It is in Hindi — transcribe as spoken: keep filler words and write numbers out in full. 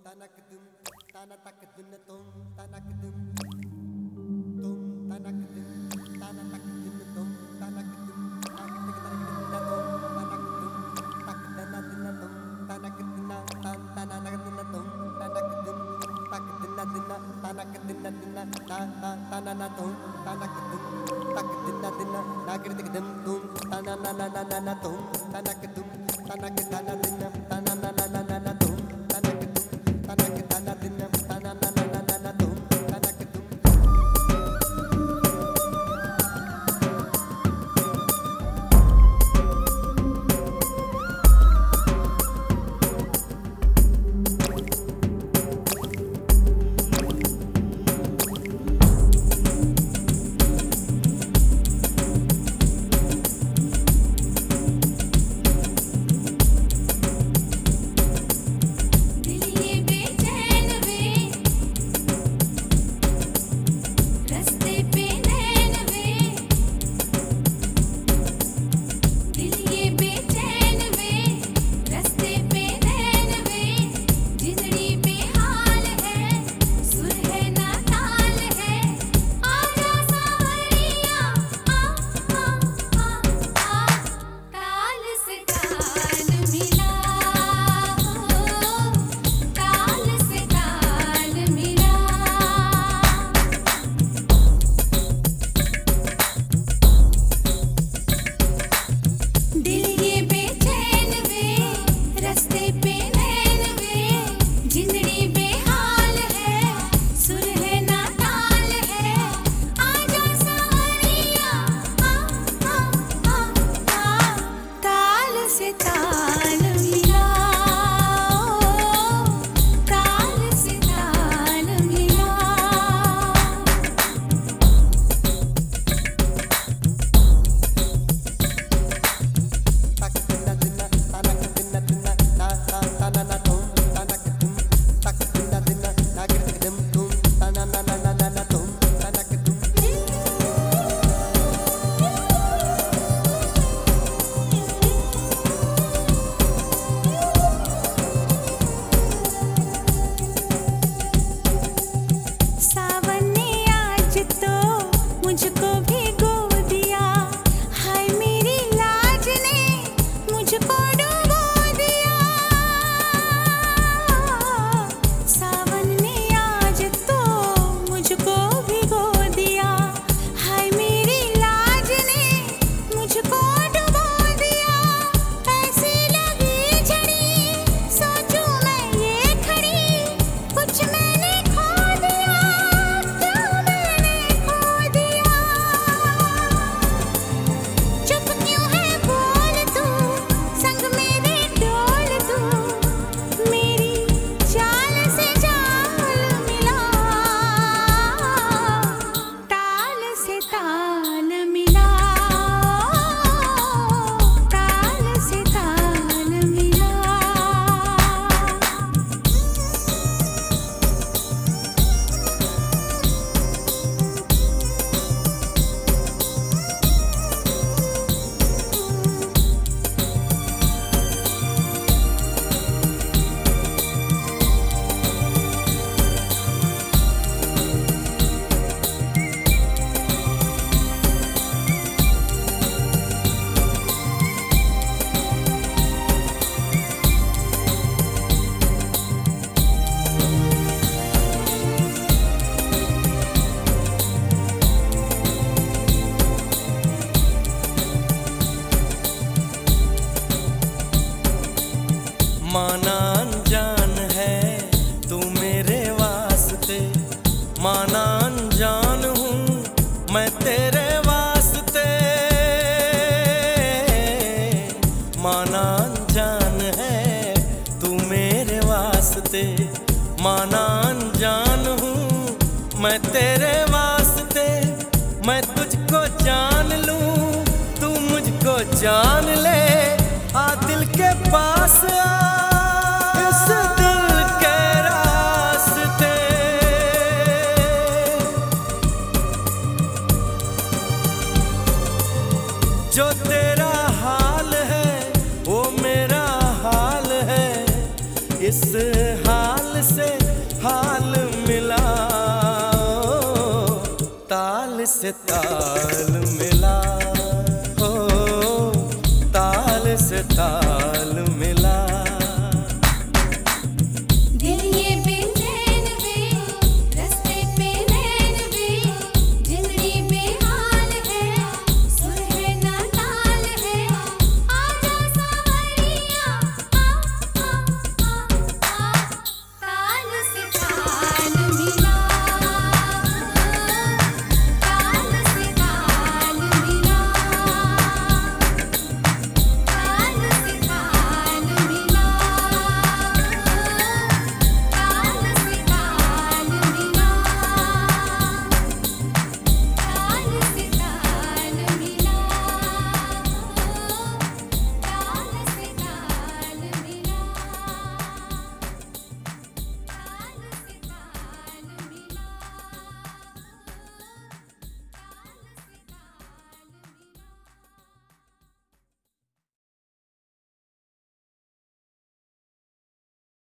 tanak dum tana tak dun tum tanak dum tum tanak dum tana tak dun tum tanak dum tak tak tak dun tanak dum tak dana dun tum tanak dun tan tana nak dun tum tanak dum tak dana dun tanak dun dun ta ta tana na tum tanak dum tak dana dun nagir tak dum tum tana na na na na tum tanak dum tanak dana dun tana na na na na tum tanak dum tanak dana dun tana na na na na tum tanak dum माना अनजान है तू मेरे वास्ते, माना अनजान हूँ मैं तेरे वास्ते। माना अनजान है तू मेरे वास्ते, माना अनजान हूँ मैं तेरे वास्ते। मैं तुझको जान लूँ तू मुझको जान ले, आ दिल के पास आ इस दिल के रास्ते। जो तेरा हाल है वो मेरा हाल है, इस हाल से ताल मिला, ओ ताल से ताल